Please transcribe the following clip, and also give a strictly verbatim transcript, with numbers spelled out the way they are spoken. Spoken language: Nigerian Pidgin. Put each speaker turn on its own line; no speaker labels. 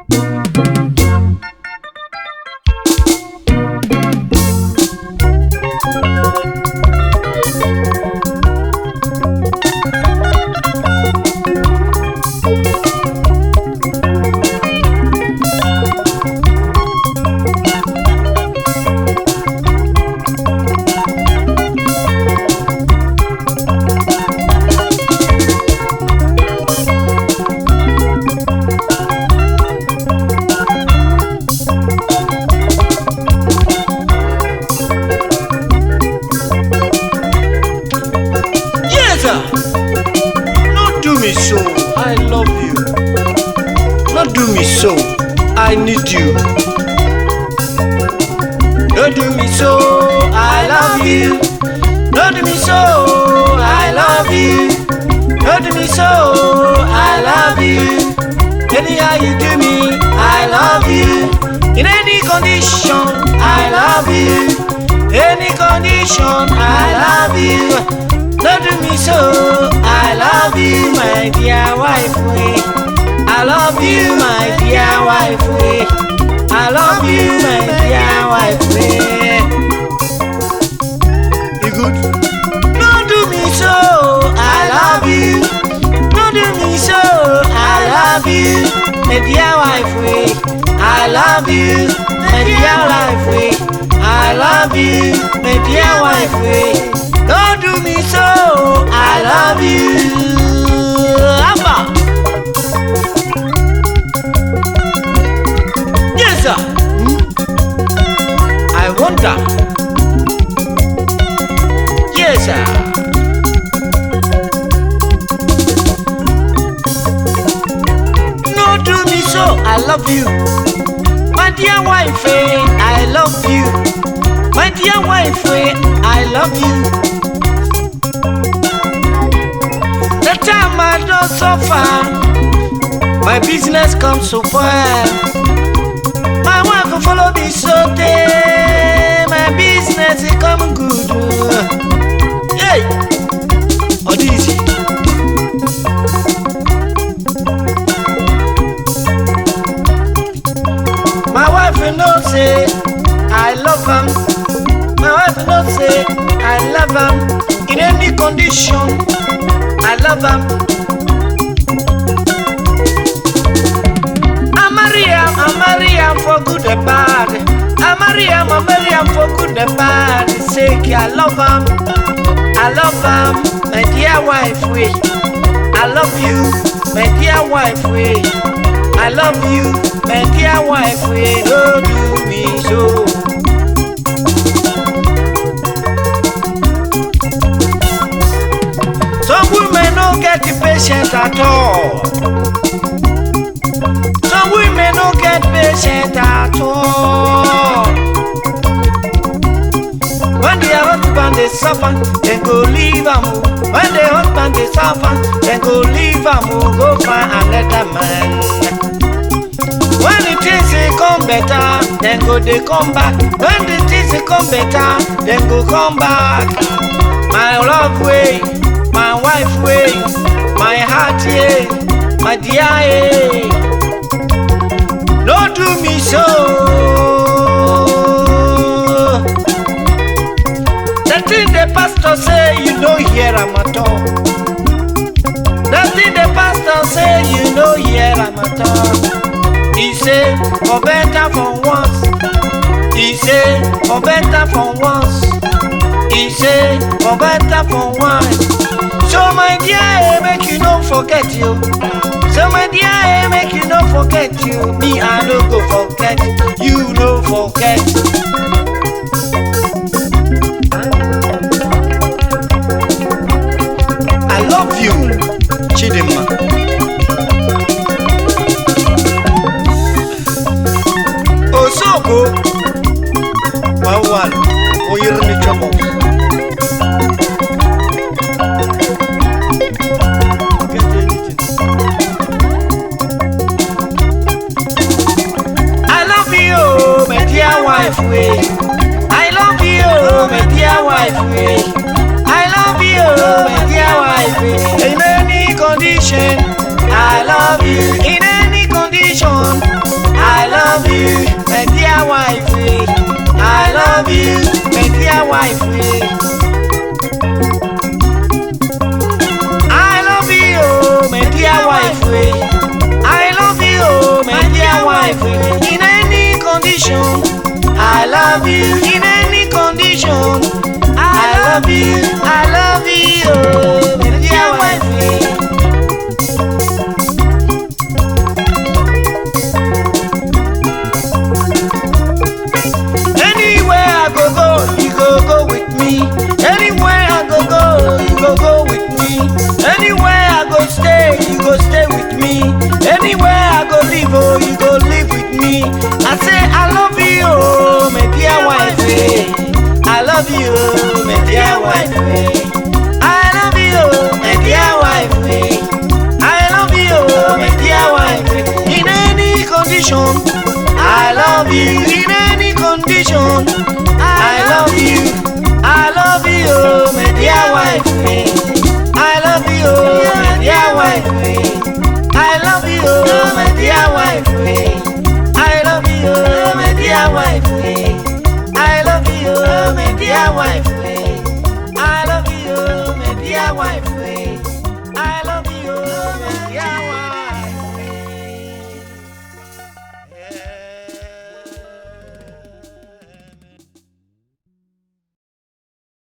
Not do me so, I love you. Not do me so, I need you. Don't do me so, I love you. Don't do me so, I love you. Don't do me so, I love you. Anyhow you do me, I love you. In any condition, I love you. Any condition, I love you. Don't do me so, I love you, my dear wife. I love you, my dear wife. I love you, my dear wife. You good? Don't do me so, I love you. Don't do me so, I love you, my dear wife. I love you, my dear wife. I love you, my dear wife. Don't do me so, I love you. Abba. Yes, sir. Hmm? I wonder. Yes, sir. Don't do me so, I love you. My dear wife, I love you. My dear wife, I love you. The time I don't suffer, my business comes so far. My wife will follow me so day, my business is coming good. Hey, all easy. My wife will not say I love him. My wife will not say I love him in any condition. I love him. I marry him, I marry him for good and bad. I marry him, I marry him for good and bad. Sake, I love him. I love him, my dear wife. I love you, my dear wife. I love you, my dear wife. Don't do me so. Some women don't get the patience at all. Some women don't get patient at all. When the husband they suffer, they go leave them. When the husband they suffer, they go leave them. Go find another man. When the things they come better, then go they come back. When the things they come better, then go come back. My love way. My wife way, my heart yeah, my dear yeah. Don't do me so. The thing the pastor say you know hear am at all. The thing the pastor say you know hear am at all. He say for better for once. He say for better for once. He say for better for once. So my dear, make you not forget you. So my dear, make you not forget you. Me, I no go forget. You no forget. I love you, Chidima. Osoko, Wawan, oh you're in trouble. Wife way. condition, I love you. In any condition,